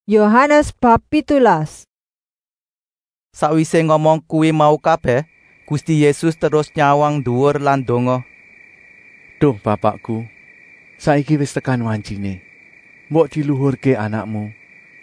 Yohanes bab 17. Sawise ngomong kuwi mau kabeh, Gusti Yesus terus nyawang dhuwur lan ndonga. Duh Bapakku, saiki wis tekan wancine. Mbok diluhurke anakmu,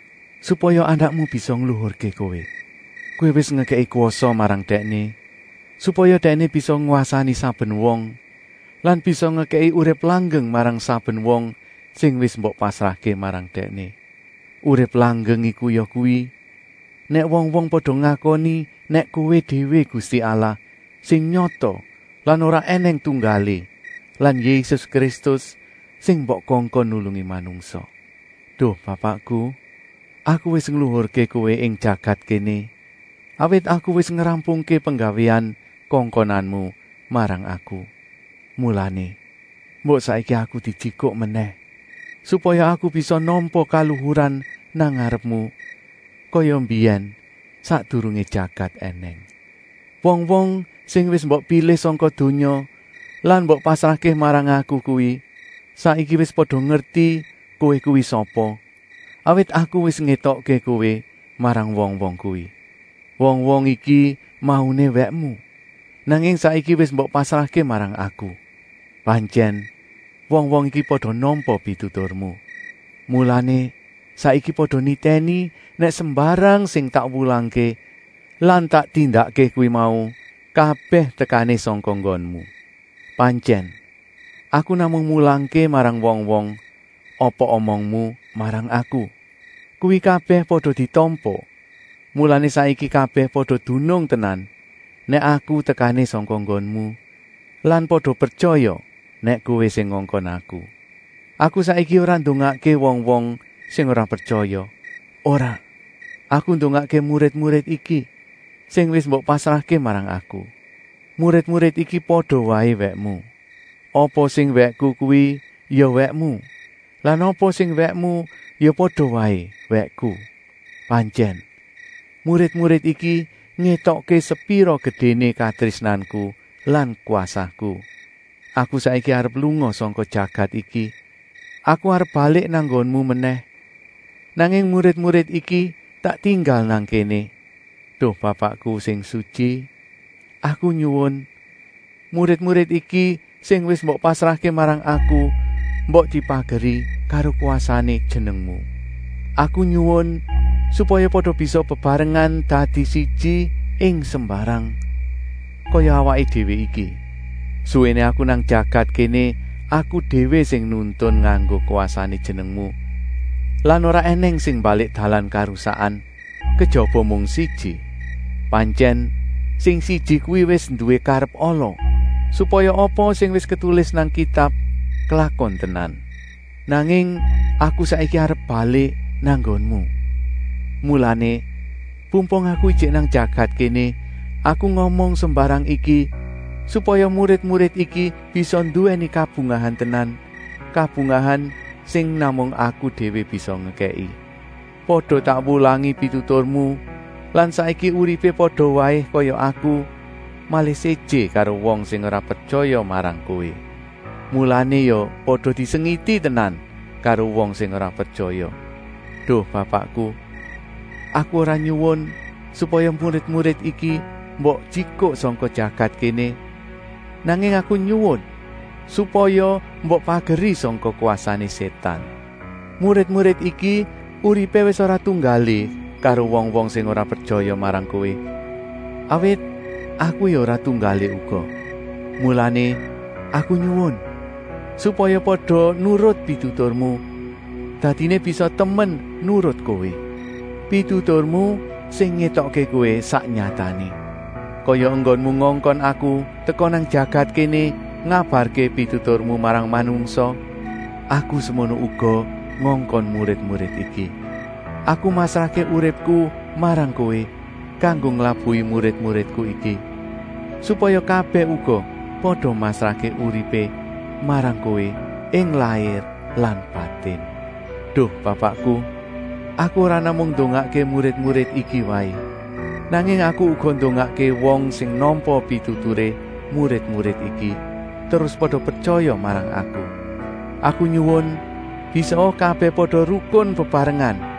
supaya anakmu bisa ngluhurke kowe. Kowe wis ngekeki kuwasa marang dekne, supaya dekne bisa nguasani saben wong, lan bisa ngekeki urip langgeng marang saben wong sing wis mbok pasrahke marang dekne. Urip langgeng iku ya kuwi, nek wong-wong padha ngakoni nek kowe dhewe Gusti Allah sing nyata lan ora eneng tunggale, lan Yesus Kristus sing mbok kongkon nulungi manungsa. Duh Bapakku, aku wis ngluhurke kowe ing jagat kene, awit aku wis ngerampungke penggawean kongkonanmu marang aku. Mulane, mbok saiki aku dijikuk meneh, supaya aku bisa nampa kaluhuran nang ngarepmu, kaya mbiyen sadurunge jagat eneng. Wong-wong sing wis mbok pilih sangka donya lan mbok pasrahke marang aku kuwi, saiki wis padha ngerti kowe kuwi sapa, awit aku wis ngetokke kowe marang wong-wong kuwi. Wong-wong iki maune wekmu, nanging saiki wis mbok pasrahke marang aku. Pancen wong-wong iki padha nampa pituturmu. Mulane saiki padha niteni nek sembarang sing tak wulangke lan tak tindakke kuwi mau kabeh tekane sangka nggonmu. Pancen aku namung mulangke marang wong-wong apa omongmu marang aku. Kuwi kabeh padha ditampa. Mulane saiki kabeh padha dunung tenan nek aku tekane sangka nggonmu lan padha percaya nek kowe sing ngongkon aku. Aku saiki ora ndongake wong-wong sing ora percaya. Ora. Aku ndongake murid-murid iki sing wis mbok pasrahke marang aku. Murid-murid iki padha wae wekmu. Apa sing wekku kuwi ya wekmu. Lan apa sing wekmu ya padha wae wekku. Pancen murid-murid iki ngetokke sepira gedene katresnanku lan kuasaku. Aku saiki arep lunga saka jagat iki. Aku arep balik nang nggonmu meneh. Nanging murid-murid iki tak tinggal nang kene. Duh Bapakku sing suci, aku nyuwun murid-murid iki sing wis mbok pasrahke marang aku, mbok dipageri karo kuasane jenengmu. Aku nyuwun supaya padha bisa bebarengan dadi siji ing sembarang kaya awake dhewe iki. Suwene aku nang jagat kene, aku dhewe sing nuntun nganggo kuasane jenengmu. Lan ora eneng sing balik dalan karusakan kejaba mung siji. Pancen sing siji kuwi wis duwe karep ala, supaya apa sing wis ketulis nang kitab kelakon tenan. Nanging aku saiki arep balik nang nggonmu. Mulane pumpung aku ijik nang jagat kene, aku ngomong sembarang iki supaya murid-murid iki bisa nduweni kabungahan tenan, kabungahan sing namung aku dhewe bisa ngekeki. Padha tak wulangi pituturmu, lan saiki uripe padha wae kaya aku, malih seje karo wong sing ora percaya marang kowe. Mulane yo padha disengiti tenan karo wong sing ora percaya. Duh Bapakku, aku ora nyuwun supaya murid-murid iki mbok jikuk sangka jagat kene, nanging aku nyuwun supaya mbok pageri sangka kuasane setan. Murid-murid iki uripe wis ora tunggale karo wong-wong sing ora percaya marang kowe. Awit aku ya ora tunggale uga. Mulane aku nyuwun supaya padha nurut pituturmu, dadine bisa temen nurut kowe. Pituturmu sing ngetokke kowe sak nyatane. Kaya enggonmu ngongkon aku teka nang jagat kene ngabarke pituturmu marang manungsa, aku semono uga ngongkon murid-murid iki. Aku masrahke uripku marang kowe kanggo nglabuhi murid-muridku iki, supaya kabeh uga padha masrahke uripe marang kowe ing lair lan batin. Duh Bapakku, aku ora namung ndongake murid-murid iki wae, nanging aku uga ndongake wong sing nampa pituture murid-murid iki terus padha percaya marang aku. Aku nyuwun bisa kabeh padha rukun bebarengan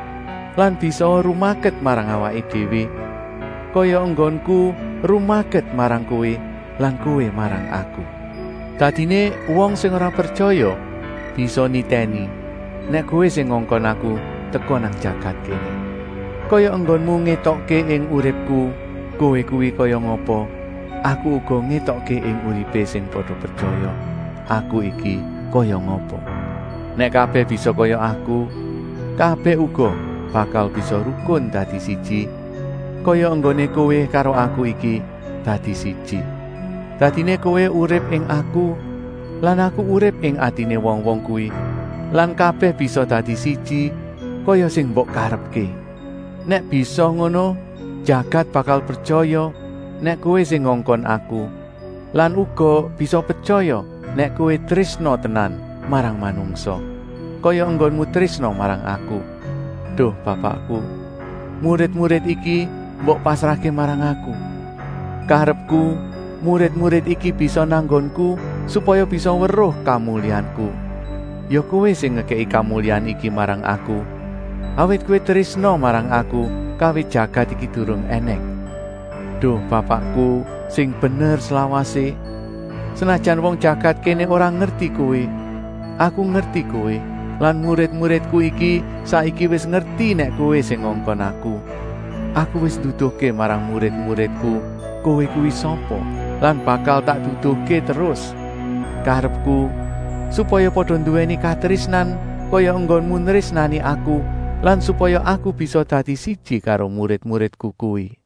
lan bisa rumaket marang awake dhewe, kaya enggonku rumaket marang kowe lan kowe marang aku. Dadine wong sing ora percaya bisa niteni nek kowe sing ngongkon aku teka nang jagat kene. Kaya enggonmu ngetokke ing uripku, kowe kuwi kaya ngapa, aku uga ngetokke ing uripe sing padha percaya. Aku iki kaya ngapa. Nek kabeh bisa kaya aku, kabeh uga bakal bisa rukun dadi siji, kaya enggone kowe karo aku iki dadi siji. Dadine kowe urip ing aku, lan aku urip ing atine wong-wong kuwi, lan kabeh bisa dadi siji kaya sing mbok karepke. Nek bisa ngono, jagat bakal percaya nek kowe sing ngongkon aku, lan uga bisa percaya nek kowe tresna tenan marang manungsa, kaya enggonmu tresna marang aku. Duh Bapakku, murid-murid iki mbok pasrahke marang aku. Karepku murid-murid iki bisa nanggonku supaya bisa weruh kamulyanku. Ya kowe sing ngekeki kamulyan iki marang aku, awit kowe tresna marang aku kawit jagat iki durung eneng. Duh Bapakku sing bener selawase, senajan wong jagat kene ora ngerti kowe, aku ngerti kowe, lan murid-muridku iki saiki wis ngerti nek kowe sing ngongkon aku. Aku wis duduhke marang murid-muridku kowe kuwi sapa, lan bakal tak duduhke terus. Karepku supaya padha nduweni katresnan kaya enggonmu nresnani aku, lan supaya aku bisa dadi siji karo murid-muridku kuwi.